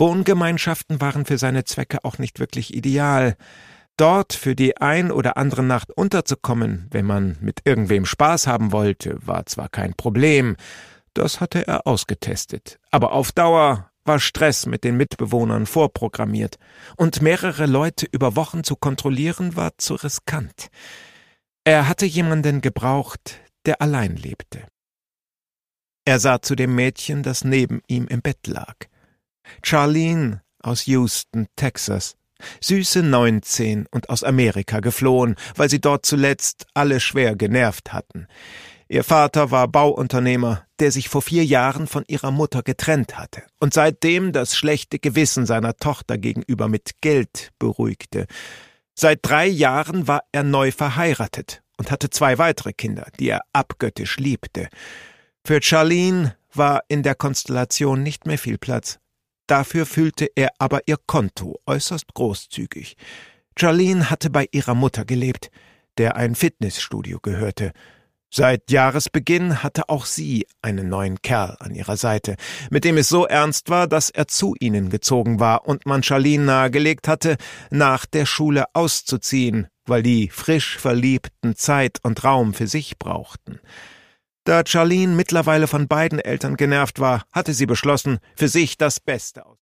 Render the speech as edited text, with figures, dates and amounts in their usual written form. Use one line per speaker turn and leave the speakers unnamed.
Wohngemeinschaften waren für seine Zwecke auch nicht wirklich ideal. Dort für die ein oder andere Nacht unterzukommen, wenn man mit irgendwem Spaß haben wollte, war zwar kein Problem, das hatte er ausgetestet, aber auf Dauer war Stress mit den Mitbewohnern vorprogrammiert, und mehrere Leute über Wochen zu kontrollieren, war zu riskant. Er hatte jemanden gebraucht, der allein lebte. Er sah zu dem Mädchen, das neben ihm im Bett lag. Charlene aus Houston, Texas, süße 19 und aus Amerika geflohen, weil sie dort zuletzt alle schwer genervt hatten. Ihr Vater war Bauunternehmer, der sich vor 4 Jahren von ihrer Mutter getrennt hatte und seitdem das schlechte Gewissen seiner Tochter gegenüber mit Geld beruhigte. Seit 3 Jahren war er neu verheiratet und hatte 2 weitere Kinder, die er abgöttisch liebte. Für Charlene war in der Konstellation nicht mehr viel Platz. Dafür füllte er aber ihr Konto äußerst großzügig. Charlene hatte bei ihrer Mutter gelebt, der ein Fitnessstudio gehörte. Seit Jahresbeginn hatte auch sie einen neuen Kerl an ihrer Seite, mit dem es so ernst war, dass er zu ihnen gezogen war und man Charlene nahegelegt hatte, nach der Schule auszuziehen, weil die frisch Verliebten Zeit und Raum für sich brauchten. Da Charlene mittlerweile von beiden Eltern genervt war, hatte sie beschlossen, für sich das Beste aus